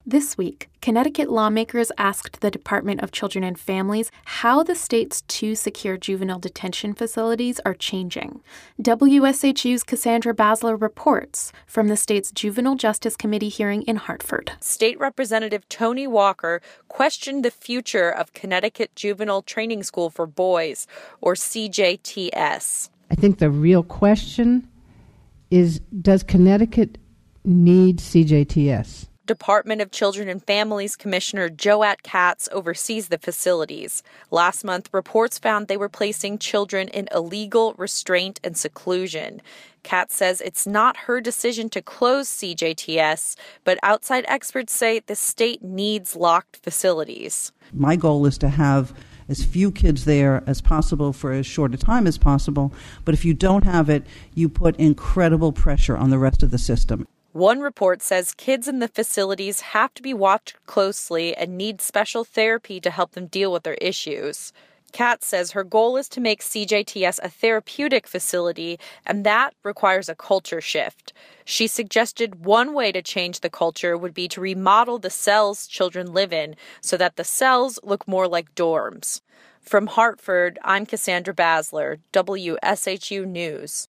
This week, Connecticut lawmakers asked the Department of Children and Families how the state's two secure juvenile detention facilities are changing. WSHU's Cassandra Basler reports from the state's Juvenile Justice Committee hearing in Hartford. State Representative Tony Walker questioned the future of Connecticut Juvenile Training School for Boys, or CJTS. I think the real question is, does Connecticut need CJTS? Department of Children and Families Commissioner Joat Katz oversees the facilities. Last month, reports found they were placing children in illegal restraint and seclusion. Katz says it's not her decision to close CJTS, but outside experts say the state needs locked facilities. My goal is to have as few kids there as possible for as short a time as possible, but if you don't have it, you put incredible pressure on the rest of the system. One report says kids in the facilities have to be watched closely and need special therapy to help them deal with their issues. Katz says her goal is to make CJTS a therapeutic facility, and that requires a culture shift. She suggested one way to change the culture would be to remodel the cells children live in so that the cells look more like dorms. From Hartford, I'm Cassandra Basler, WSHU News.